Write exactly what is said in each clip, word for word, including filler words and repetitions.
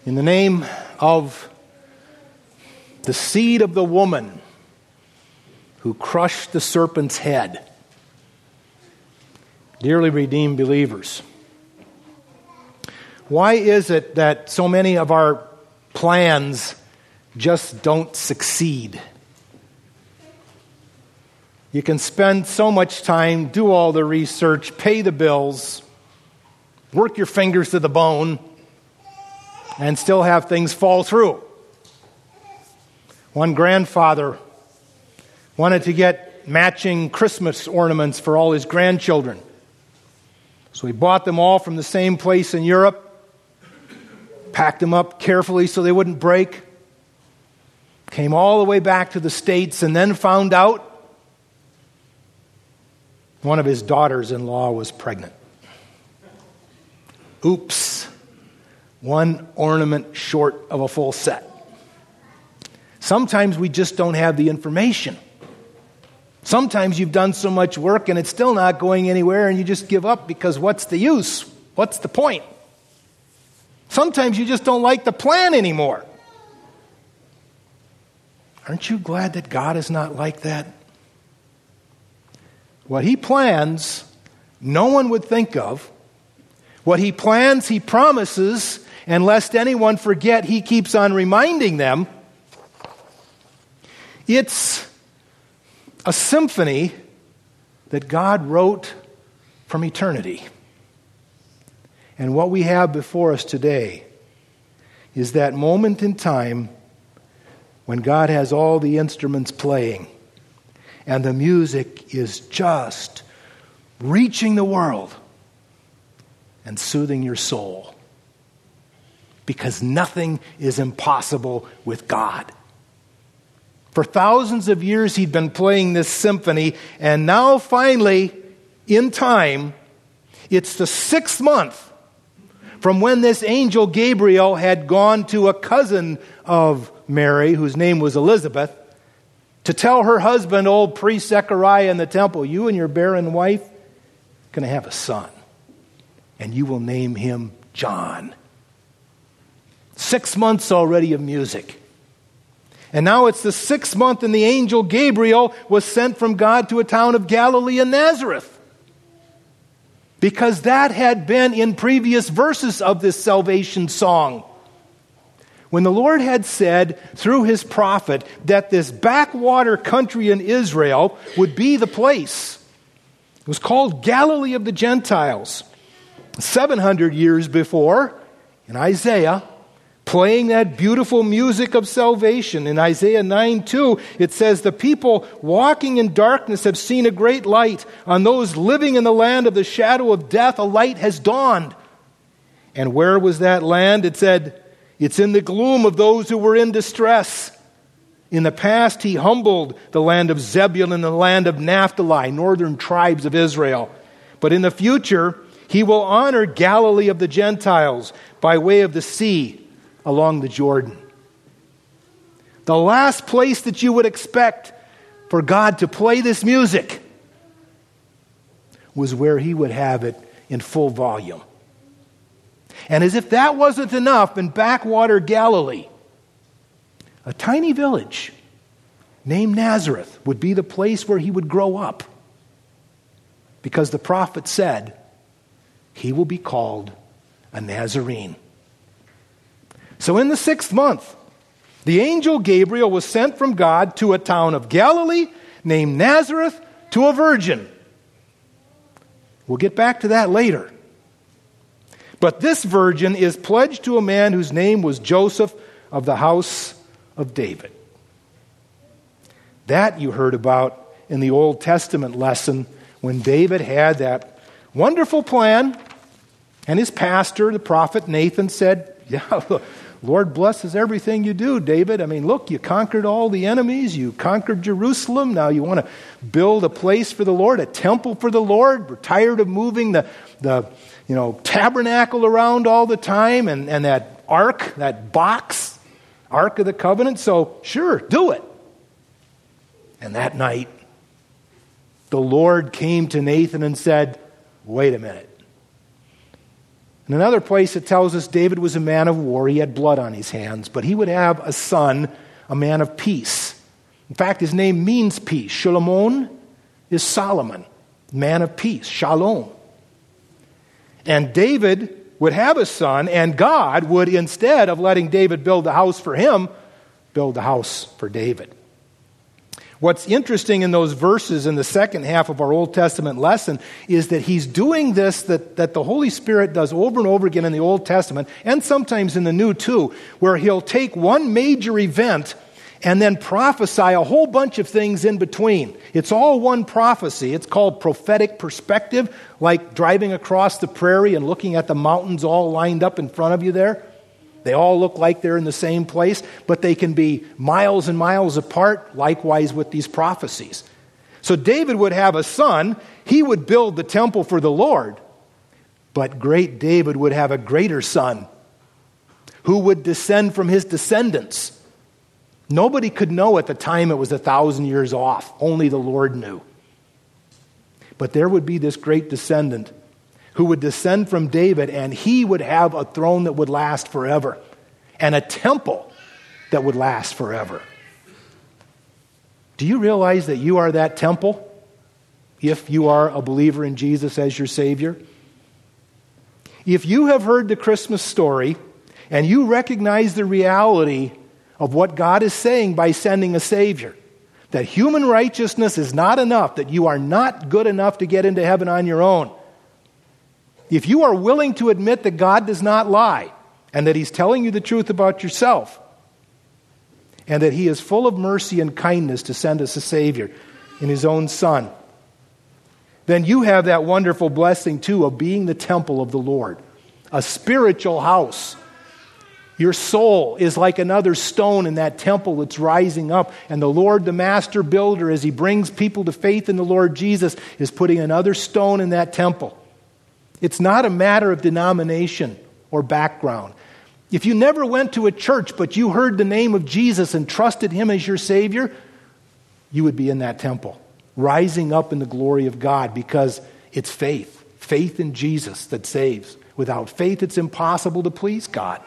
In the name of the seed of the woman who crushed the serpent's head. Dearly redeemed believers, why is it that so many of our plans just don't succeed? You can spend so much time, do all the research, pay the bills, work your fingers to the bone, and still have things fall through. One grandfather wanted to get matching Christmas ornaments for all his grandchildren. So he bought them all from the same place in Europe, packed them up carefully so they wouldn't break, came all the way back to the States, and then found out one of his daughters-in-law was pregnant. Oops. One ornament short of a full set. Sometimes we just don't have the information. Sometimes you've done so much work and it's still not going anywhere and you just give up because what's the use? What's the point? Sometimes you just don't like the plan anymore. Aren't you glad that God is not like that? What He plans, no one would think of. What He plans, He promises, and lest anyone forget, He keeps on reminding them. It's a symphony that God wrote from eternity. And what we have before us today is that moment in time when God has all the instruments playing and the music is just reaching the world and soothing your soul. Because nothing is impossible with God. For thousands of years He'd been playing this symphony, and now finally, in time, it's the sixth month from when this angel Gabriel had gone to a cousin of Mary, whose name was Elizabeth, to tell her husband, old priest Zechariah in the temple, you and your barren wife are going to have a son, and you will name him John. Six months already of music. And now it's the sixth month, and the angel Gabriel was sent from God to a town of Galilee in Nazareth. Because that had been in previous verses of this salvation song. When the Lord had said through His prophet that this backwater country in Israel would be the place. It was called Galilee of the Gentiles. seven hundred years before, in Isaiah, playing that beautiful music of salvation. In Isaiah nine two, it says, the people walking in darkness have seen a great light. On those living in the land of the shadow of death, a light has dawned. And where was that land? It said, it's in the gloom of those who were in distress. In the past, He humbled the land of Zebulun and the land of Naphtali, northern tribes of Israel. But in the future, He will honor Galilee of the Gentiles by way of the sea along the Jordan. The last place that you would expect for God to play this music was where He would have it in full volume. And as if that wasn't enough, in backwater Galilee, a tiny village named Nazareth would be the place where He would grow up. Because the prophet said, he will be called a Nazarene. So in the sixth month, the angel Gabriel was sent from God to a town of Galilee named Nazareth to a virgin. We'll get back to that later. But this virgin is pledged to a man whose name was Joseph of the house of David. That you heard about in the Old Testament lesson when David had that wonderful plan, and his pastor, the prophet Nathan, said, yeah, the Lord blesses everything you do, David. I mean, look, you conquered all the enemies. You conquered Jerusalem. Now you want to build a place for the Lord, a temple for the Lord. We're tired of moving the, the you know, tabernacle around all the time and, and that ark, that box, Ark of the Covenant. So sure, do it. And that night, the Lord came to Nathan and said, wait a minute. In another place it tells us David was a man of war. He had blood on his hands, but he would have a son, a man of peace. In fact, his name means peace. Solomon is Solomon, man of peace, shalom. And David would have a son, and God would, instead of letting David build a house for him, build a house for David. What's interesting in those verses in the second half of our Old Testament lesson is that he's doing this that, that the Holy Spirit does over and over again in the Old Testament, and sometimes in the New too, where he'll take one major event and then prophesy a whole bunch of things in between. It's all one prophecy. It's called prophetic perspective, like driving across the prairie and looking at the mountains all lined up in front of you there. They all look like they're in the same place, but they can be miles and miles apart, likewise with these prophecies. So David would have a son. He would build the temple for the Lord. But great David would have a greater son who would descend from his descendants. Nobody could know at the time it was a thousand years off. Only the Lord knew. But there would be this great descendant who would descend from David, and he would have a throne that would last forever and a temple that would last forever. Do you realize that you are that temple if you are a believer in Jesus as your Savior? If you have heard the Christmas story and you recognize the reality of what God is saying by sending a Savior, that human righteousness is not enough, that you are not good enough to get into heaven on your own, if you are willing to admit that God does not lie and that He's telling you the truth about yourself and that He is full of mercy and kindness to send us a Savior in His own Son, then you have that wonderful blessing too of being the temple of the Lord, a spiritual house. Your soul is like another stone in that temple that's rising up. And the Lord, the master builder, as He brings people to faith in the Lord Jesus, is putting another stone in that temple. It's not a matter of denomination or background. If you never went to a church, but you heard the name of Jesus and trusted Him as your Savior, you would be in that temple, rising up in the glory of God, because it's faith, faith in Jesus that saves. Without faith, it's impossible to please God.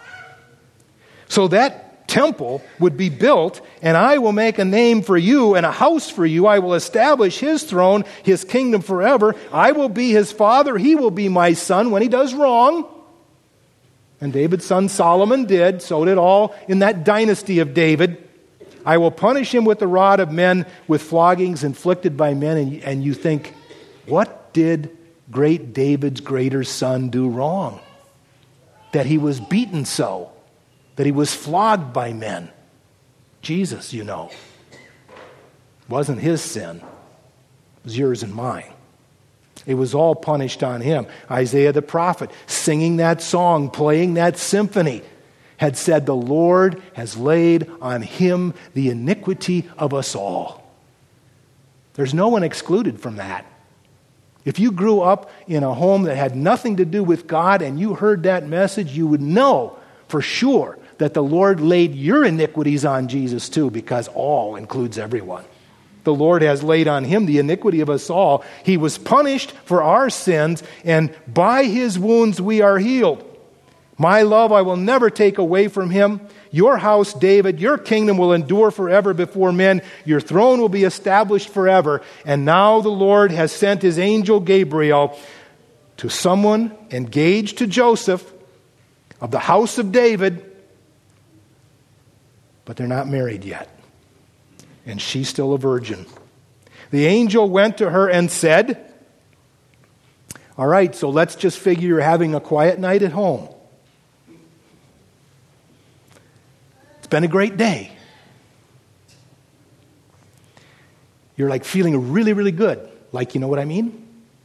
So that temple would be built, and I will make a name for you and a house for you. I will establish His throne, His kingdom forever. I will be His father. He will be my son when he does wrong. And David's son Solomon did. So did all in that dynasty of David. I will punish him with the rod of men, with floggings inflicted by men. And, and you think, what did great David's greater son do wrong? That he was beaten so? That he was flogged by men? Jesus, you know, wasn't his sin. It was yours and mine. It was all punished on him. Isaiah the prophet, singing that song, playing that symphony, had said, the Lord has laid on him the iniquity of us all. There's no one excluded from that. If you grew up in a home that had nothing to do with God and you heard that message, you would know for sure that the Lord laid your iniquities on Jesus too, because all includes everyone. The Lord has laid on Him the iniquity of us all. He was punished for our sins, and by His wounds we are healed. My love I will never take away from Him. Your house, David, your kingdom will endure forever before men. Your throne will be established forever. And now the Lord has sent His angel Gabriel to someone engaged to Joseph of the house of David, but they're not married yet. And she's still a virgin. The angel went to her and said, all right, so let's just figure you're having a quiet night at home. It's been a great day. You're like feeling really, really good. Like, you know what I mean?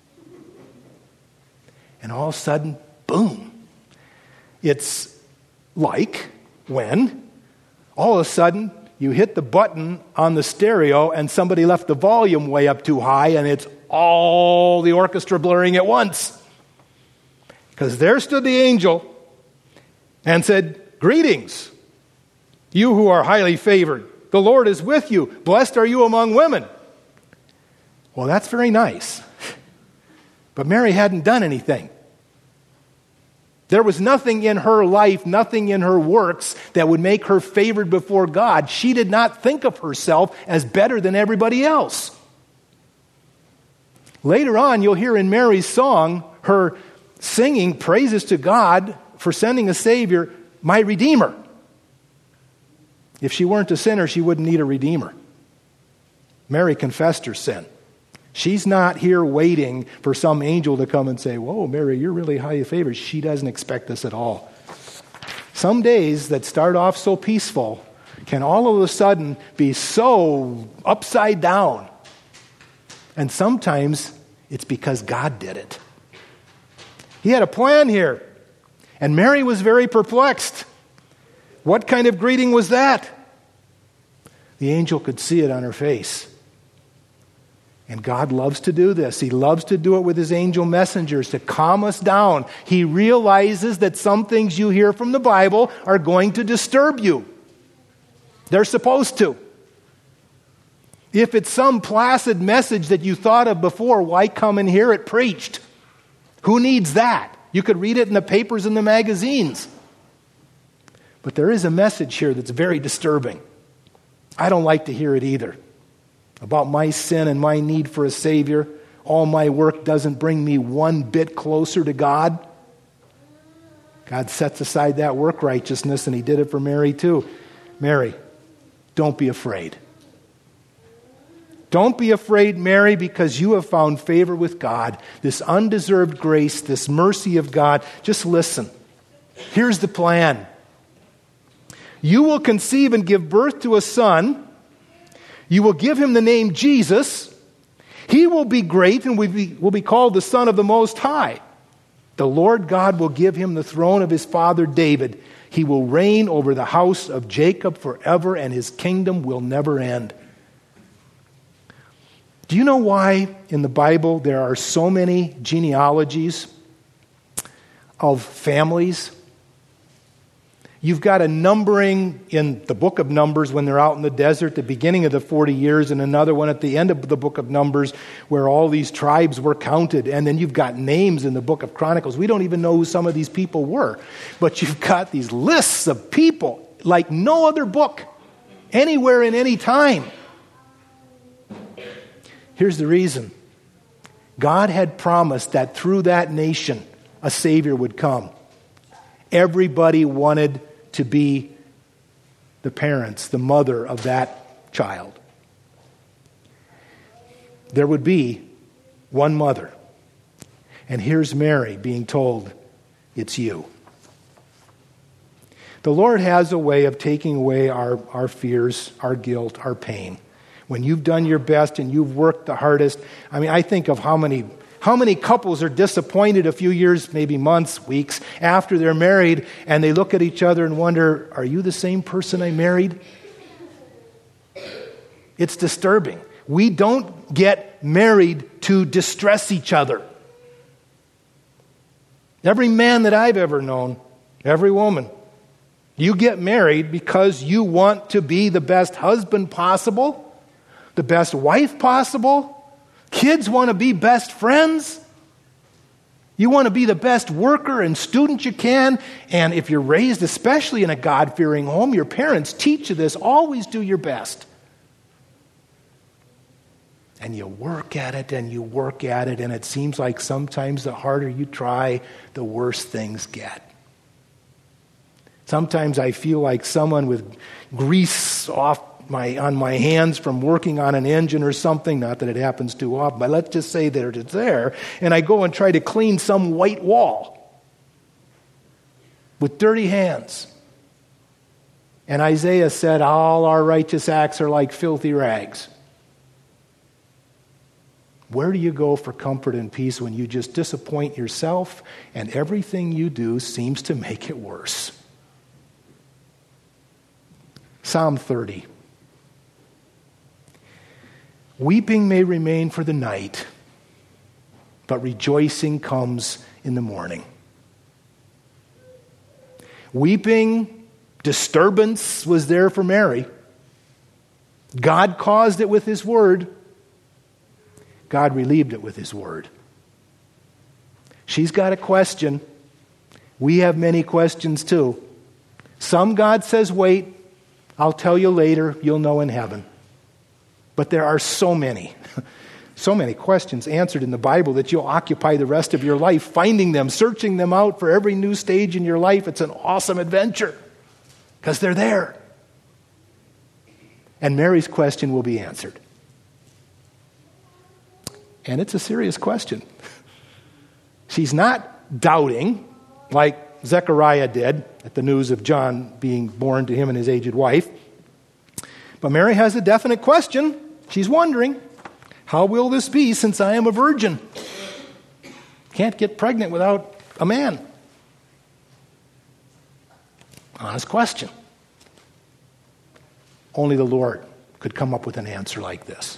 And all of a sudden, boom. It's like when all of a sudden, you hit the button on the stereo and somebody left the volume way up too high and it's all the orchestra blaring at once. Because there stood the angel and said, greetings, you who are highly favored. The Lord is with you. Blessed are you among women. Well, that's very nice. But Mary hadn't done anything. There was nothing in her life, nothing in her works that would make her favored before God. She did not think of herself as better than everybody else. Later on, you'll hear in Mary's song, her singing praises to God for sending a Savior, my Redeemer. If she weren't a sinner, she wouldn't need a Redeemer. Mary confessed her sin. She's not here waiting for some angel to come and say, whoa, Mary, you're really highly favored. She doesn't expect this at all. Some days that start off so peaceful can all of a sudden be so upside down. And sometimes it's because God did it. He had a plan here. And Mary was very perplexed. What kind of greeting was that? The angel could see it on her face. And God loves to do this. He loves to do it with his angel messengers to calm us down. He realizes that some things you hear from the Bible are going to disturb you. They're supposed to. If it's some placid message that you thought of before, why come and hear it preached? Who needs that? You could read it in the papers and the magazines. But there is a message here that's very disturbing. I don't like to hear it either. About my sin and my need for a Savior. All my work doesn't bring me one bit closer to God. God sets aside that work righteousness, and he did it for Mary too. Mary, don't be afraid. Don't be afraid, Mary, because you have found favor with God. This undeserved grace, this mercy of God. Just listen. Here's the plan. You will conceive and give birth to a son. You will give him the name Jesus. He will be great and will be, will be called the Son of the Most High. The Lord God will give him the throne of his father David. He will reign over the house of Jacob forever, and his kingdom will never end. Do you know why in the Bible there are so many genealogies of families? You've got a numbering in the book of Numbers when they're out in the desert, the beginning of the forty years, and another one at the end of the book of Numbers where all these tribes were counted. And then you've got names in the book of Chronicles. We don't even know who some of these people were. But you've got these lists of people like no other book anywhere in any time. Here's the reason. God had promised that through that nation a Savior would come. Everybody wanted to be the parents, the mother of that child. There would be one mother. And here's Mary being told, it's you. The Lord has a way of taking away our, our fears, our guilt, our pain. When you've done your best and you've worked the hardest. I mean, I think of how many How many couples are disappointed a few years, maybe months, weeks, after they're married, and they look at each other and wonder, are you the same person I married? It's disturbing. We don't get married to distress each other. Every man that I've ever known, every woman, you get married because you want to be the best husband possible, the best wife possible. Kids want to be best friends. You want to be the best worker and student you can. And if you're raised, especially in a God-fearing home, your parents teach you this. Always do your best. And you work at it and you work at it. And it seems like sometimes the harder you try, the worse things get. Sometimes I feel like someone with grease off My, on my hands from working on an engine or something, not that it happens too often, but let's just say that it's there, and I go and try to clean some white wall with dirty hands. And Isaiah said, all our righteous acts are like filthy rags. Where do you go for comfort and peace when you just disappoint yourself and everything you do seems to make it worse? Psalm thirty. Weeping may remain for the night, but rejoicing comes in the morning. Weeping, disturbance was there for Mary. God caused it with his word. God relieved it with his word. She's got a question. We have many questions too. Some God says, wait, I'll tell you later, you'll know in heaven. But there are so many, so many questions answered in the Bible that you'll occupy the rest of your life finding them, searching them out for every new stage in your life. It's an awesome adventure because they're there. And Mary's question will be answered. And it's a serious question. She's not doubting like Zechariah did at the news of John being born to him and his aged wife. But Mary has a definite question. She's wondering, how will this be since I am a virgin? Can't get pregnant without a man. Honest question. Only the Lord could come up with an answer like this.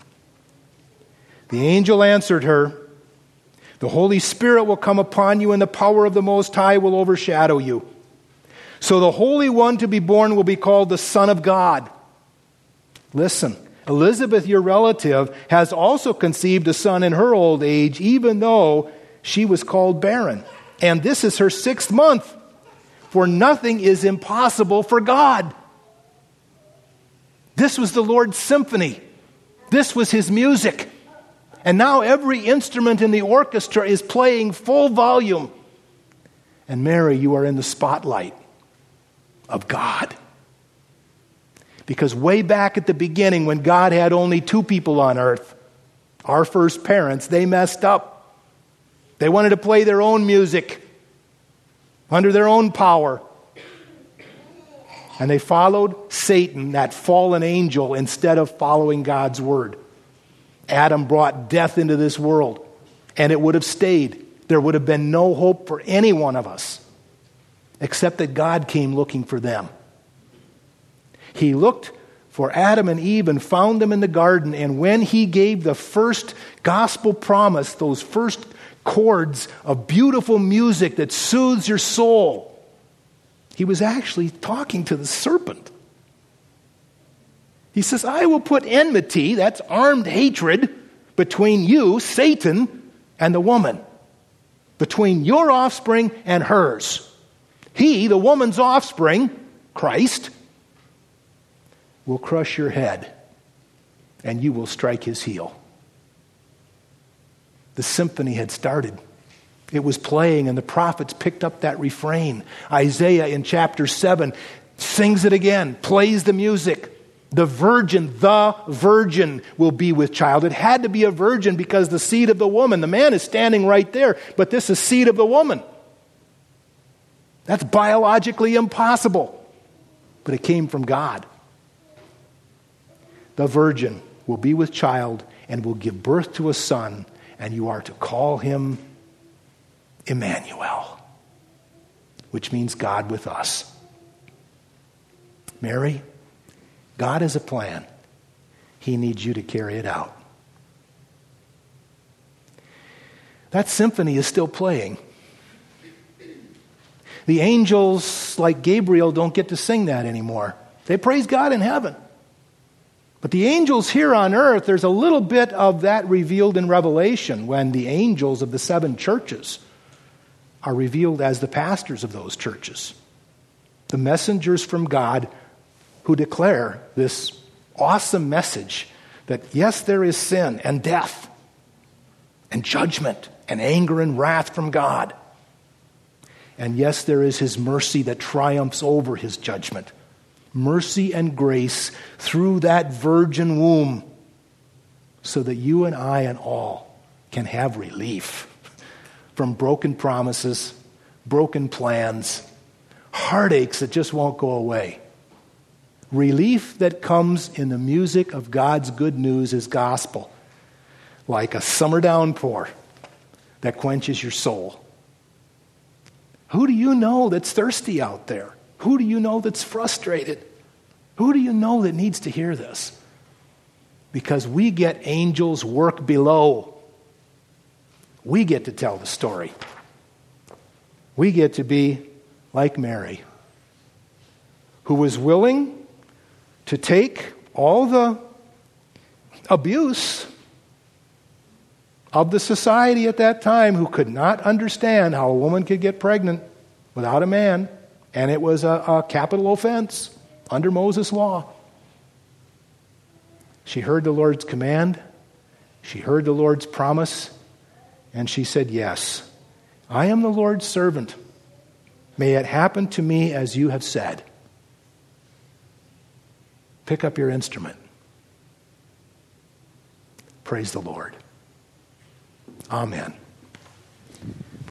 The angel answered her, the Holy Spirit will come upon you and the power of the Most High will overshadow you. So the Holy One to be born will be called the Son of God. Listen, Elizabeth, your relative, has also conceived a son in her old age, even though she was called barren. And this is her sixth month, for nothing is impossible for God. This was the Lord's symphony. This was his music. And now every instrument in the orchestra is playing full volume. And Mary, you are in the spotlight of God. Because way back at the beginning, when God had only two people on earth, our first parents, they messed up. They wanted to play their own music under their own power. And they followed Satan, that fallen angel, instead of following God's word. Adam brought death into this world, and it would have stayed. There would have been no hope for any one of us, except that God came looking for them. He looked for Adam and Eve and found them in the garden, and when he gave the first gospel promise, those first chords of beautiful music that soothes your soul, he was actually talking to the serpent. He says, I will put enmity, that's armed hatred, between you, Satan, and the woman. Between your offspring and hers. He, the woman's offspring, Christ, will crush your head, and you will strike his heel. The symphony had started. It was playing, and the prophets picked up that refrain. Isaiah in chapter seven sings it again, plays the music. The virgin, the virgin will be with child. It had to be a virgin because the seed of the woman, the man is standing right there, but this is seed of the woman. That's biologically impossible, but it came from God. The virgin will be with child and will give birth to a son, and you are to call him Emmanuel, which means God with us. Mary, God has a plan. He needs you to carry it out. That symphony is still playing. The angels, like Gabriel, don't get to sing that anymore. They praise God in heaven. But the angels here on earth, there's a little bit of that revealed in Revelation when the angels of the seven churches are revealed as the pastors of those churches. The messengers from God who declare this awesome message that yes, there is sin and death and judgment and anger and wrath from God. And yes, there is his mercy that triumphs over his judgment. Mercy and grace through that virgin womb so that you and I and all can have relief from broken promises, broken plans, heartaches that just won't go away. Relief that comes in the music of God's good news, his gospel, like a summer downpour that quenches your soul. Who do you know that's thirsty out there? Who do you know that's frustrated? Who do you know that needs to hear this? Because we get angels work below. We get to tell the story. We get to be like Mary, who was willing to take all the abuse of the society at that time, who could not understand how a woman could get pregnant without a man, and it was a, a capital offense under Moses' law. She heard the Lord's command. She heard the Lord's promise, and she said, yes, I am the Lord's servant. May it happen to me as you have said. Pick up your instrument. Praise the Lord. Amen.